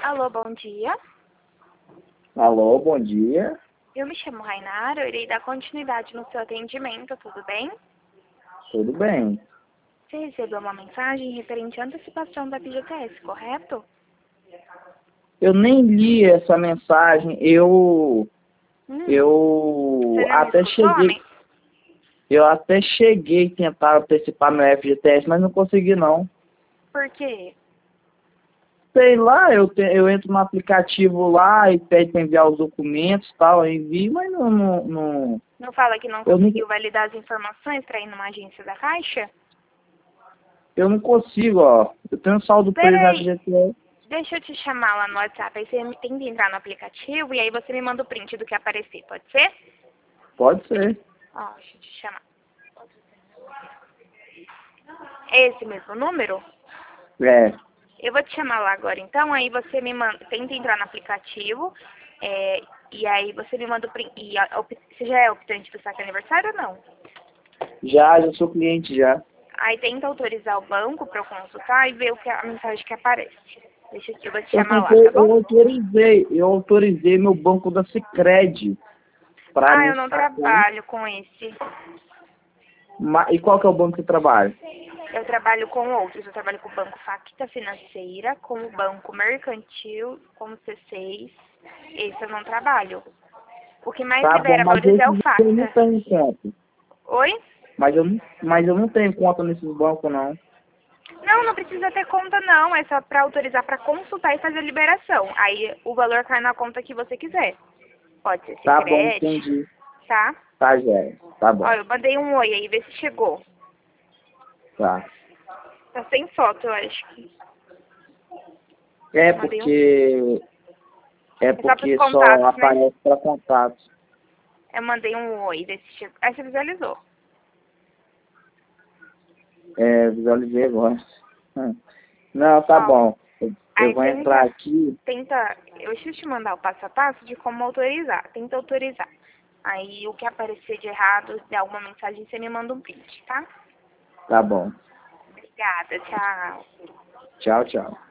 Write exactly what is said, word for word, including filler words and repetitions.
Alô, bom dia. Alô, bom dia. Eu me chamo Rainara, eu irei dar continuidade no seu atendimento, tudo bem? Tudo bem? Você recebeu uma mensagem referente à antecipação da F G T S, correto? Eu nem li essa mensagem. Eu Hum, eu você não até escutou, cheguei, homem? eu até cheguei a tentar antecipar meu F G T S, mas não consegui não. Por quê? Sei lá, eu, te, eu entro no aplicativo lá e pede para enviar os documentos e tal, eu envio, mas não, não, não Não fala que não eu não conseguiu validar as informações para ir numa agência da Caixa? eu não consigo, ó. Eu tenho saldo preso na Peraí, F G T S. deixa eu te chamar lá no WhatsApp, aí você tenta entrar no aplicativo e aí você me manda o print do que aparecer, pode ser? Pode ser. Ó, deixa eu te chamar. É esse mesmo número? É, Eu vou te chamar lá agora, então, aí você me manda, tenta entrar no aplicativo, é, e aí você me manda o print. E a, op- você já é optante do saque aniversário ou não? já, já sou cliente já. Aí tenta autorizar o banco para eu consultar e ver o que a mensagem que aparece. Deixa eu, eu vou te Eu chamar lá, tentei, tá bom? eu autorizei, eu autorizei meu banco da Sicredi para Ah, me eu não sacar. trabalho com esse. Ma- E qual que é o banco que você trabalha? Eu trabalho com outros. Eu trabalho com o Banco Facta Financeira, com o Banco Mercantil, com o C seis. Esse eu não trabalho. O que mais Tá bom, libera mas valores é o esses eu não Facta. tenho conta. Oi? Mas eu não, mas eu não tenho conta nesses bancos, não. Não, não precisa ter conta não. É só para autorizar para consultar e fazer a liberação. Aí o valor cai na conta que você quiser. Pode ser Tá bom, Sicredi, entendi. tá? Tá, já. Tá Ó, bom. eu mandei um oi aí, vê se chegou. Tá. Tá sem foto, eu acho. É Mandei um. porque. É É só pros porque só contatos, né? aparece para contatos. Eu mandei um oi, vê se chegou. Aí você visualizou. É, visualizei agora. Hum. Não, tá Ó, bom. Eu, eu aí vou entrar tenta, aqui. tenta, eu deixa eu te mandar o passo a passo de como autorizar. Tenta autorizar. Aí o que aparecer de errado, se der alguma mensagem, você me manda um print, tá? Tá bom. Obrigada, tchau. Tchau, tchau.